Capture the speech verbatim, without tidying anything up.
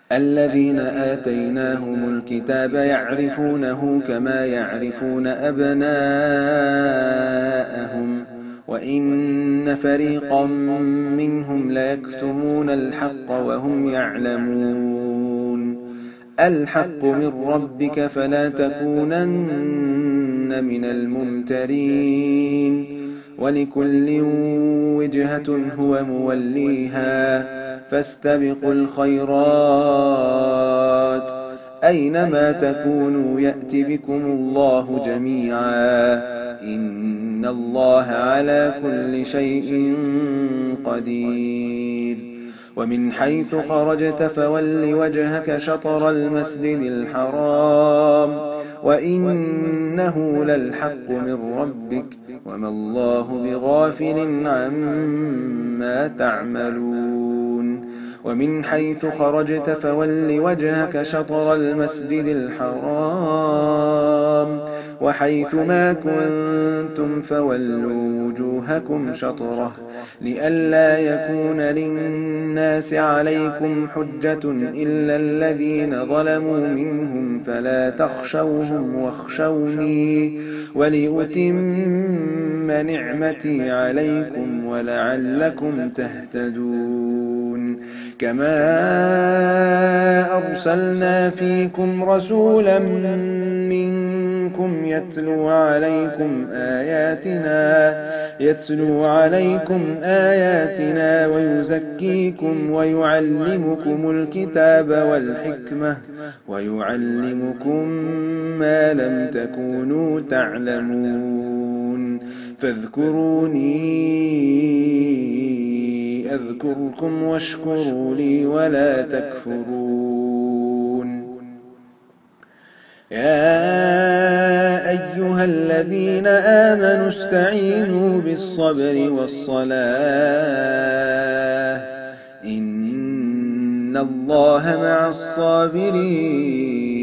الذين آتيناهم الكتاب يعرفونه كما يعرفون أبناءهم وإن فريقا منهم ليكتمون الحق وهم يعلمون. الحق من ربك فلا تكونن من الممترين. ولكل وجهة هو موليها فاستبقوا الخيرات أينما تكونوا يأت بكم الله جميعا إن الله على كل شيء قدير. ومن حيث خرجت فول وجهك شطر المسجد الحرام وإنه للحق من ربك وما الله بغافل عما تعملون. ومن حيث خرجت فول وجهك شطر المسجد الحرام وحيث ما كنتم فولوا وجوهكم شطره لئلا يكون للناس عليكم حجة إلا الذين ظلموا منهم فلا تخشوهم واخشوني ولأتم نعمتي عليكم ولعلكم تهتدون. كما أرسلنا فيكم رسولا منكم يتلو عليكم آياتنا يتلو عليكم آياتنا ويزكيكم ويعلمكم الكتاب والحكمة ويعلمكم ما لم تكونوا تعلمون. فاذكروني أذكركم واشكروا لي ولا تكفرون. يا أيها الذين آمنوا استعينوا بالصبر والصلاة إن الله مع الصابرين.